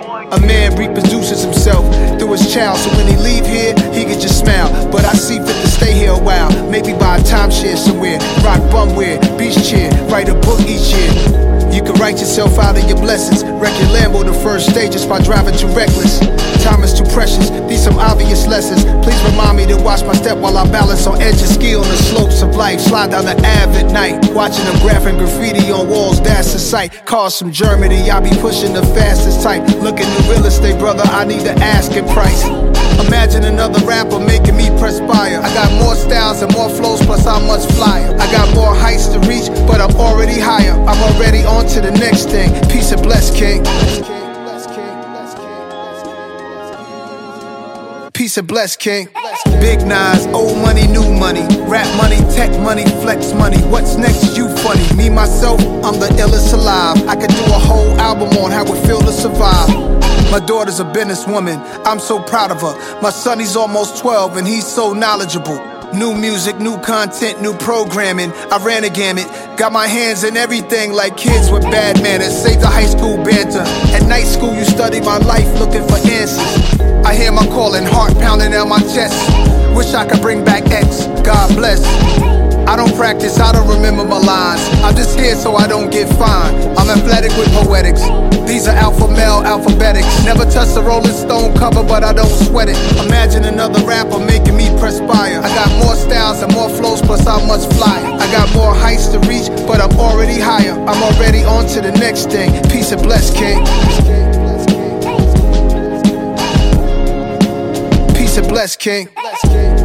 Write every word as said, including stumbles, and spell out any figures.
A man reproduces himself through his child, so when he leave here, he can just smile. But I see fit to stay here a while, maybe buy a timeshare somewhere, rock bumwear, beach chair, write a book each year. You can write yourself out of your blessings, wreck your Lambo the first stage just by driving too reckless. Time is too precious, these some obvious lessons. Please remind me to watch my step while I balance on edge and ski on the slopes of life. Slide down the Ave at night, watching them graphing graffiti on walls, that's the sight. Cars from Germany, I be pushing the fastest type. Look at the real estate, brother, I need the asking price. Imagine another rapper making me perspire. I got more styles and more flows, plus I'm much flyer. I got more heights to reach, but I'm already higher. I'm already on to the next thing. Peace and bless, King. Peace and bless, King. Big Nas, old money, new money. Rap money, tech money, flex money. What's next, you funny. Me, myself, I'm the illest alive. I could do a whole album on how it feel to survive. My daughter's a businesswoman, I'm so proud of her. My son, he's almost twelve and he's so knowledgeable. New music, new content, new programming. I ran a gamut, got my hands in everything like kids with bad manners. Save the high school banter. At night school, you study my life looking for answers. I hear my calling, heart pounding on my chest. Wish I could bring back X, God bless. I don't practice, I don't remember my lines. I'm just here so I don't get fined. I'm athletic with poetics. These are alpha male alphabetics. Never touch the Rolling Stone cover, but I don't sweat it. Imagine another rapper making me perspire. I got more styles and more flows, plus I'm much flyer. I got more heights to reach, but I'm already higher. I'm already on to the next thing. Peace and bless, King. Peace and bless, King.